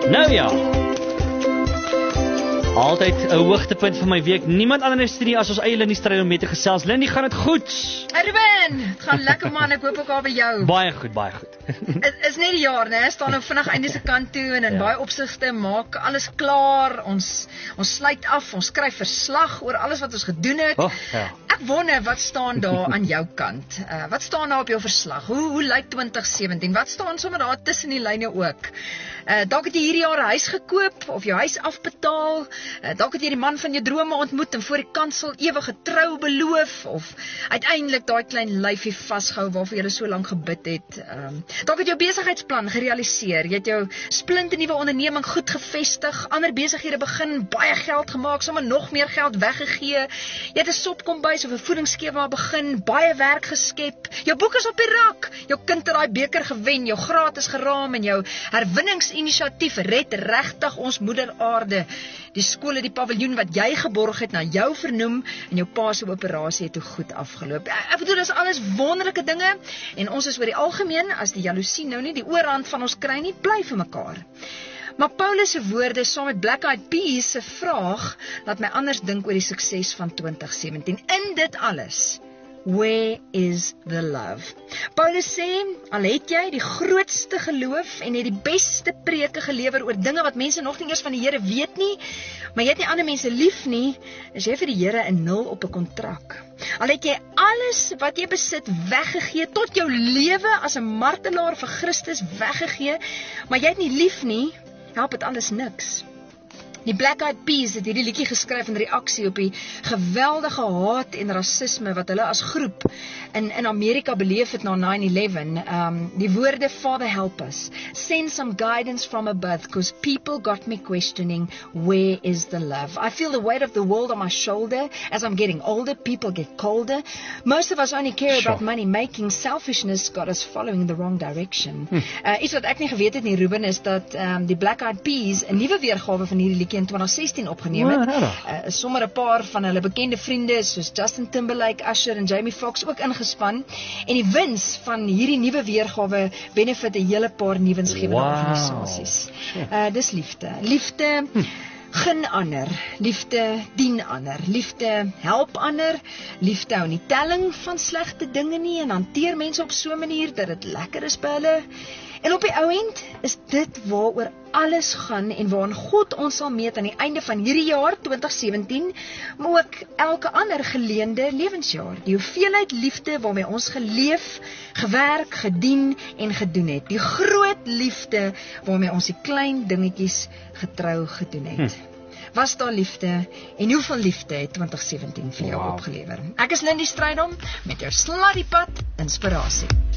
Nou ja, altyd 'n hoogtepunt van my week. Niemand anders nie as ons eie Lindy Strydom mee te gesels. Lindy, gaan dit goed? Ruben, het gaan lekker man, ek hoop ook al by jou. Baie goed, baie goed. Is net die jaar, né? Staan nou vinnig einde se kant toe en in baie opsigte maak alles klaar. Ons sluit af, ons skryf verslag oor alles wat ons gedoen het. Ek wonder wat staan daar aan jou kant? Wat staan daar op jou verslag? Hoe lyk 2017? Wat staan sommer daar tussen die lyne ook? Dalk het jy hierdie jaar 'n huis gekoop of jou huis afbetaal. Dalk het jy die man van jou drome ontmoet en voor die kansel ewige trou beloof, of uiteindelik daai klein lyfie vasgehou waarvoor jy so lank gebid het. Dalk het jou besigheidsplan gerealiseer. Jy het jou splinternuwe onderneming goed gevestig, ander besighede begin, baie geld gemaak, sommer nog meer geld weggegee. Jy het 'n sopkombuis of 'n voedingsskema begin, baie werk geskep. Jou boek is op die rak. Jou kind het daai beker gewen, jou graad is geraam en jou herwinningsinisiatief red regtig ons moeder aarde. Die skool het die paviljoen wat jy geborg het na jou vernoem en jou pa se operasie het toe goed afgeloop. Ek bedoel, dis alles wonderlike dinge en ons is oor die algemeen, as die jaloesie nou nie die oorhand van ons kry nie, bly vir mekaar. Maar Paulus se woorde saam met Black Eyed Peas se vraag laat my anders dink oor die sukses van 2017. In dit alles, where is the love? Paulus sê, al het jy die grootste geloof en het die beste preke gelewer oor dinge wat mense nog nie eers van die Here weet nie, maar jy het nie ander mense lief nie, is jy vir die Here 'n nul op 'n kontrak. Al het jy alles wat jy besit weggegee, tot jou lewe as 'n martelaar vir Christus weggegee, maar jy het nie lief nie, help dit alles niks. Die Black Eyed Peas het hierdie liedjie geskryf in reaksie op die geweldige haat en rasisme wat hulle as groep in Amerika beleef het na 9/11. Die woorde, Father help us, send some guidance from above, because people got me questioning, where is the love? I feel the weight of the world on my shoulder. As I'm getting older, people get colder. Most of us only care about money making. Selfishness got us following the wrong direction. Iets wat ek nie geweet het nie, Ruben, is dat die Black Eyed Peas 'n nuwe weergawe van hierdie liedjie in 2016 opgeneem het. Sommer 'n paar van hulle bekende vriende soos Justin Timberlake, Usher en Jamie Foxx ook ingespan. En die wins van hierdie nuwe weergawe benefit 'n hele paar nuwensgewende organisasies. Dis liefde. Liefde gun ander, liefde dien ander, liefde help ander, liefde hou nie telling van slegte dinge nie en hanteer mense op so 'n manier dat dit lekker is by hulle. En op die ou end is dit waaroor alles gaan en waaraan God ons sal meet aan die einde van hierdie jaar 2017, maar ook elke ander geleende lewensjaar. Die hoeveelheid liefde waarmee ons geleef, gewerk, gedien en gedoen het. Die groot liefde waarmee ons die klein dingetjies getrou gedoen het. Was daar liefde en hoeveel liefde het 2017 vir jou opgelewer? Ek is Lindy Strydom met jou Sladdiepad inspirasie.